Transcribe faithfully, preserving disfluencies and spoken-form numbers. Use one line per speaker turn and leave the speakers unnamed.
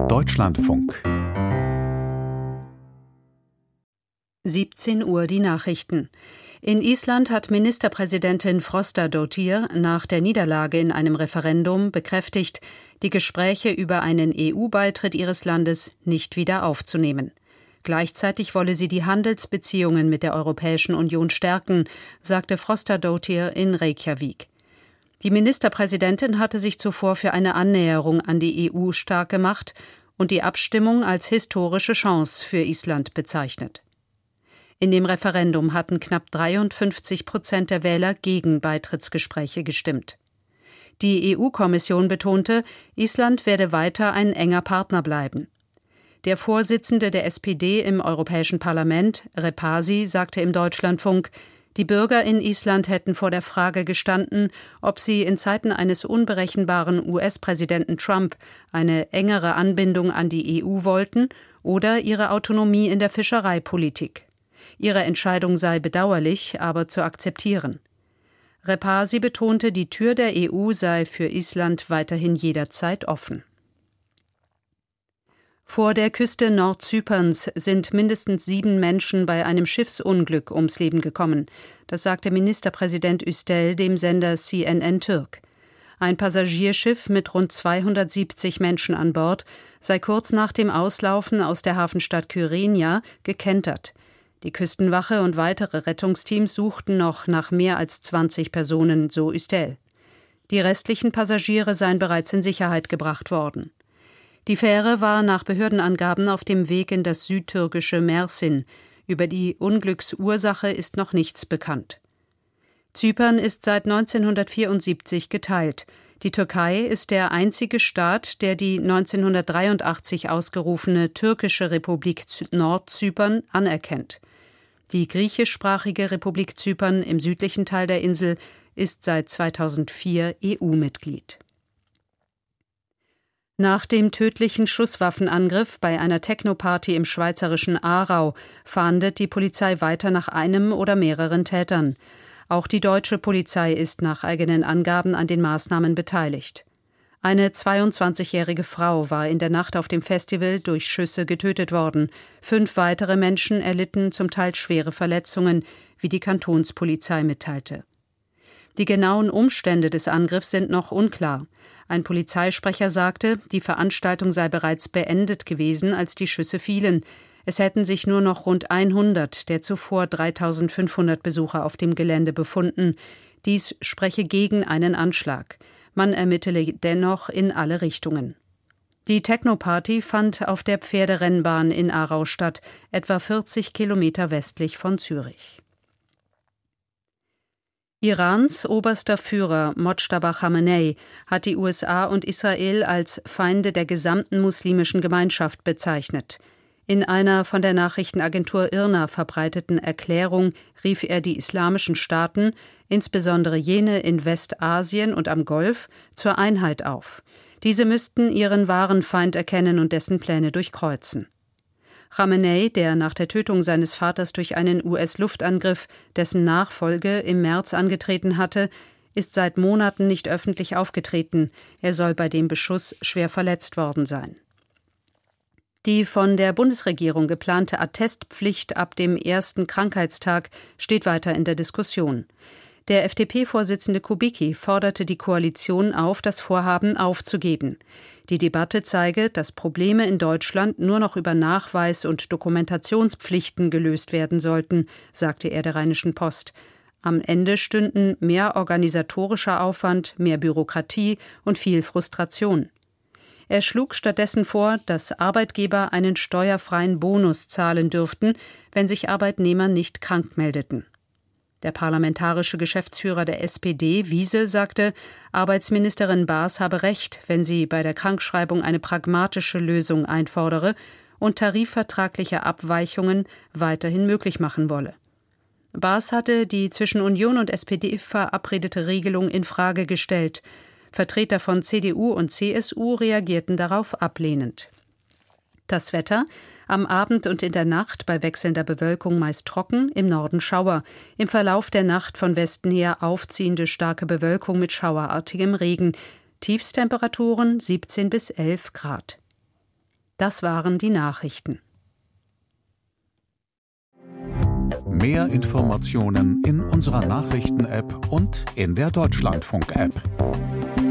Deutschlandfunk.
siebzehn Uhr die Nachrichten. In Island hat Ministerpräsidentin Frostadóttir nach der Niederlage in einem Referendum bekräftigt, die Gespräche über einen E U-Beitritt ihres Landes nicht wieder aufzunehmen. Gleichzeitig wolle sie die Handelsbeziehungen mit der Europäischen Union stärken, sagte Frostadóttir in Reykjavik. Die Ministerpräsidentin hatte sich zuvor für eine Annäherung an die E U stark gemacht und die Abstimmung als historische Chance für Island bezeichnet. In dem Referendum hatten knapp dreiundfünfzig Prozent der Wähler gegen Beitrittsgespräche gestimmt. Die E U-Kommission betonte, Island werde weiter ein enger Partner bleiben. Der Vorsitzende der S P D im Europäischen Parlament, Repasi, sagte im Deutschlandfunk, die Bürger in Island hätten vor der Frage gestanden, ob sie in Zeiten eines unberechenbaren U S-Präsidenten Trump eine engere Anbindung an die E U wollten oder ihre Autonomie in der Fischereipolitik. Ihre Entscheidung sei bedauerlich, aber zu akzeptieren. Repasi betonte, die Tür der E U sei für Island weiterhin jederzeit offen. Vor der Küste Nordzyperns sind mindestens sieben Menschen bei einem Schiffsunglück ums Leben gekommen. Das sagte Ministerpräsident Üstel dem Sender C N N Türk. Ein Passagierschiff mit rund zweihundertsiebzig Menschen an Bord sei kurz nach dem Auslaufen aus der Hafenstadt Kyrenia gekentert. Die Küstenwache und weitere Rettungsteams suchten noch nach mehr als zwanzig Personen, so Üstel. Die restlichen Passagiere seien bereits in Sicherheit gebracht worden. Die Fähre war nach Behördenangaben auf dem Weg in das südtürkische Mersin. Über die Unglücksursache ist noch nichts bekannt. Zypern ist seit neunzehnhundertvierundsiebzig geteilt. Die Türkei ist der einzige Staat, der die neunzehnhundertdreiundachtzig ausgerufene türkische Republik Nordzypern anerkennt. Die griechischsprachige Republik Zypern im südlichen Teil der Insel ist seit zweitausendvier E U-Mitglied. Nach dem tödlichen Schusswaffenangriff bei einer Techno-Party im schweizerischen Aarau fahndet die Polizei weiter nach einem oder mehreren Tätern. Auch die deutsche Polizei ist nach eigenen Angaben an den Maßnahmen beteiligt. Eine zweiundzwanzigjährige Frau war in der Nacht auf dem Festival durch Schüsse getötet worden. Fünf weitere Menschen erlitten zum Teil schwere Verletzungen, wie die Kantonspolizei mitteilte. Die genauen Umstände des Angriffs sind noch unklar. Ein Polizeisprecher sagte, die Veranstaltung sei bereits beendet gewesen, als die Schüsse fielen. Es hätten sich nur noch rund hundert der zuvor dreitausendfünfhundert Besucher auf dem Gelände befunden. Dies spreche gegen einen Anschlag. Man ermittele dennoch in alle Richtungen. Die Techno-Party fand auf der Pferderennbahn in Aarau statt, etwa vierzig Kilometer westlich von Zürich. Irans oberster Führer Mojtaba Khamenei hat die U S A und Israel als Feinde der gesamten muslimischen Gemeinschaft bezeichnet. In einer von der Nachrichtenagentur I R N A verbreiteten Erklärung rief er die islamischen Staaten, insbesondere jene in Westasien und am Golf, zur Einheit auf. Diese müssten ihren wahren Feind erkennen und dessen Pläne durchkreuzen. Khamenei, der nach der Tötung seines Vaters durch einen U S-Luftangriff dessen Nachfolge im März angetreten hatte, ist seit Monaten nicht öffentlich aufgetreten. Er soll bei dem Beschuss schwer verletzt worden sein. Die von der Bundesregierung geplante Attestpflicht ab dem ersten Krankheitstag steht weiter in der Diskussion. Der F D P-Vorsitzende Kubicki forderte die Koalition auf, das Vorhaben aufzugeben. Die Debatte zeige, dass Probleme in Deutschland nur noch über Nachweis- und Dokumentationspflichten gelöst werden sollten, sagte er der Rheinischen Post. Am Ende stünden mehr organisatorischer Aufwand, mehr Bürokratie und viel Frustration. Er schlug stattdessen vor, dass Arbeitgeber einen steuerfreien Bonus zahlen dürften, wenn sich Arbeitnehmer nicht krank meldeten. Der parlamentarische Geschäftsführer der S P D, Wiese, sagte, Arbeitsministerin Baas habe recht, wenn sie bei der Krankschreibung eine pragmatische Lösung einfordere und tarifvertragliche Abweichungen weiterhin möglich machen wolle. Baas hatte die zwischen Union und S P D verabredete Regelung in Frage gestellt. Vertreter von C D U und C S U reagierten darauf ablehnend. Das Wetter: am Abend und in der Nacht bei wechselnder Bewölkung meist trocken, im Norden Schauer. Im Verlauf der Nacht von Westen her aufziehende starke Bewölkung mit schauerartigem Regen. Tiefstemperaturen siebzehn bis elf Grad. Das waren die Nachrichten.
Mehr Informationen in unserer Nachrichten-App und in der Deutschlandfunk-App.